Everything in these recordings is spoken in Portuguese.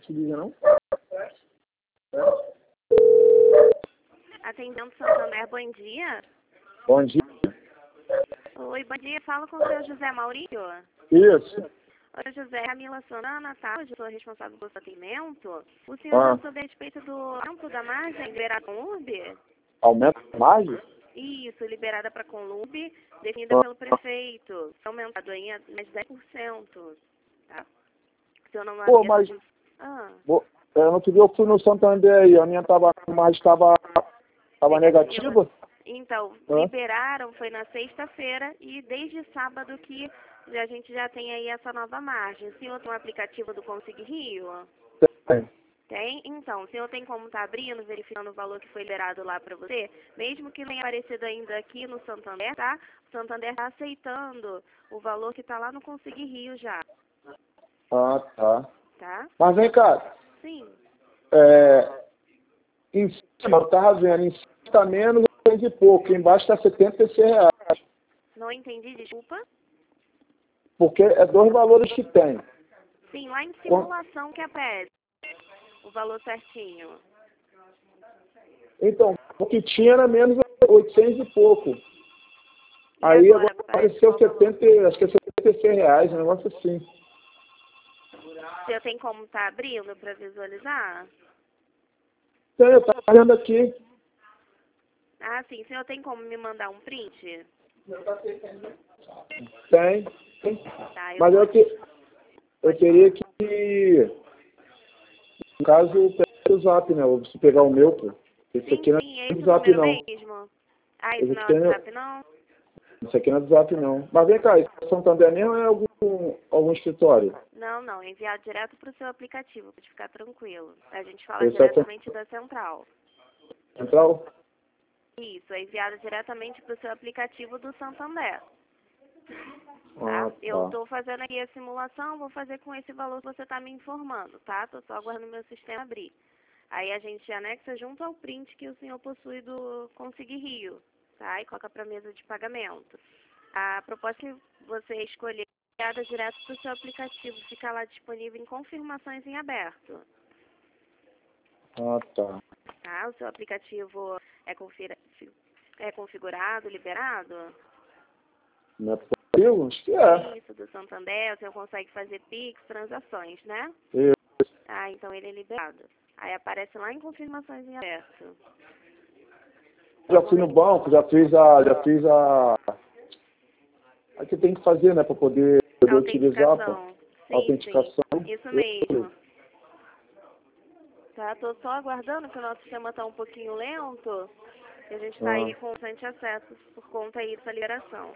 se liga, não? Atendendo Santander, bom dia. Bom dia. Oi, bom dia. Fala com o seu José Maurício. Isso. Oi, José. Camila Sonana, tá? Eu sou responsável pelo seu atendimento. O senhor sobre a respeito do aumento da margem liberada com Columbe? Aumenta a margem? Isso, liberada para Columbe, definida pelo prefeito. Aumentado aí a mais 10%. Tá? Se eu não Pô, mas... no outro dia eu fui no Santander aí, a minha margem estava negativa? Então, liberaram, foi na sexta-feira e desde sábado que a gente já tem aí essa nova margem. O senhor tem um aplicativo do Consig Rio? Tem. Tem? Então, o senhor tem como estar abrindo, verificando o valor que foi liberado lá para você? Mesmo que tenha aparecido ainda aqui no Santander, tá? O Santander está aceitando o valor que está lá no Consig Rio já. Ah, tá. Tá? Mas vem cá. Sim. Em cima, eu tava vendo, em cima está menos e pouco, embaixo está R$76. Não entendi, desculpa. Porque é dois valores que tem. Sim, lá em simulação que aparece o valor certinho. Então, o que tinha era menos 800 e pouco. Aí agora apareceu 70, acho que é R$76, um negócio assim. O senhor tem como estar abrindo para visualizar? Tem, eu estava vendo aqui. Ah, sim. O senhor tem como me mandar um print? Tem. Tá, Mas eu teria que, no caso, pegar o Zap, né? Ou se pegar o meu, pô. Esse aqui não é do Zap, não. Mesmo? Ah, isso não é do Zap, não? Isso aqui não é do Zap, não. Mas vem cá, isso é Santander mesmo ou é algum escritório? Não, é enviado direto para o seu aplicativo, pode ficar tranquilo. A gente fala diretamente da central. Central? Isso, é enviado diretamente para o seu aplicativo do Santander. Tá? Eu estou fazendo aqui a simulação, vou fazer com esse valor que você está me informando, tá? Estou só aguardando o meu sistema abrir. Aí a gente anexa junto ao print que o senhor possui do Consig Rio, tá? E coloca para a mesa de pagamento. A proposta que você escolher é enviada direto para o seu aplicativo, fica lá disponível em confirmações em aberto. Ah, tá. Tá? O seu aplicativo é configurado, liberado? Não é possível? Acho que é. Isso, do Santander, o senhor consegue fazer Pix, transações, né? Isso. Ah, então ele é liberado. Aí aparece lá em confirmações em aberto. Já fui no banco, já fiz a... Aí que tem que fazer, né, para poder utilizar, pô. Autenticação. Sim. Isso mesmo. Tá, tô só aguardando que o nosso sistema tá um pouquinho lento. E a gente tá aí com bastante acesso por conta aí dessa liberação.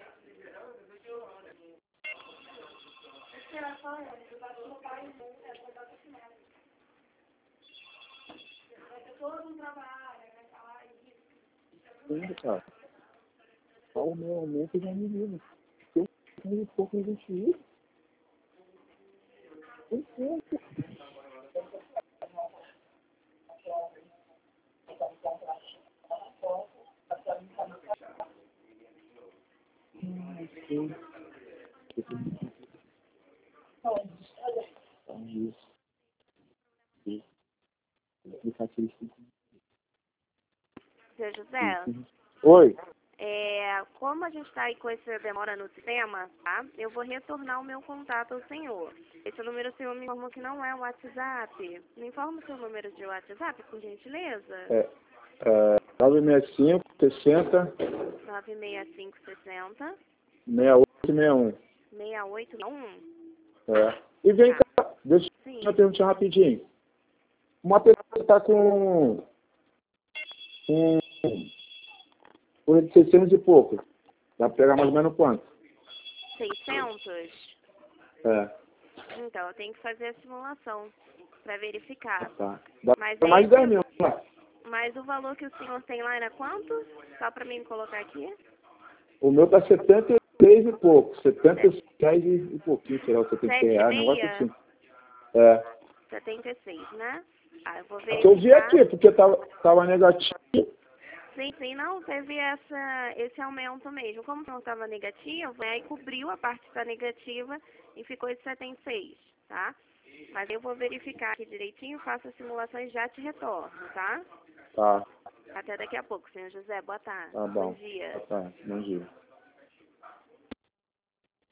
Sim, cara. Só o meu aumento já me viu. Eu tenho pouco a gente ir. Seu José? Oi. Como a gente está aí com essa demora no sistema, tá? Eu vou retornar o meu contato ao senhor. Esse número o senhor me informou que não é o WhatsApp. Me informa o seu número de WhatsApp, por gentileza. 965 60 965 60 6861. 6861. E vem cá, deixa eu perguntar rapidinho. Uma pessoa que está com de 600 e pouco. Dá para pegar mais ou menos quanto? 600? Então, eu tenho que fazer a simulação para verificar. Tá. Dá Mas mais de 10 mil, né? Mas o valor que o senhor tem lá era quanto? Só para mim colocar aqui. O meu tá 76 e pouco. 76 e pouquinho, sei lá, 76 reais, negócio assim. 76, né? Eu vou verificar. Eu vi aqui, porque tava negativo. Sim, não, teve esse aumento mesmo. Como não estava negativo, aí cobriu a parte que está negativa e ficou de 76, tá? Mas eu vou verificar aqui direitinho, faço a simulação e já te retorno, tá? Tá. Até daqui a pouco, senhor José. Boa tarde. Tá bom. Bom dia. Tá, bom dia.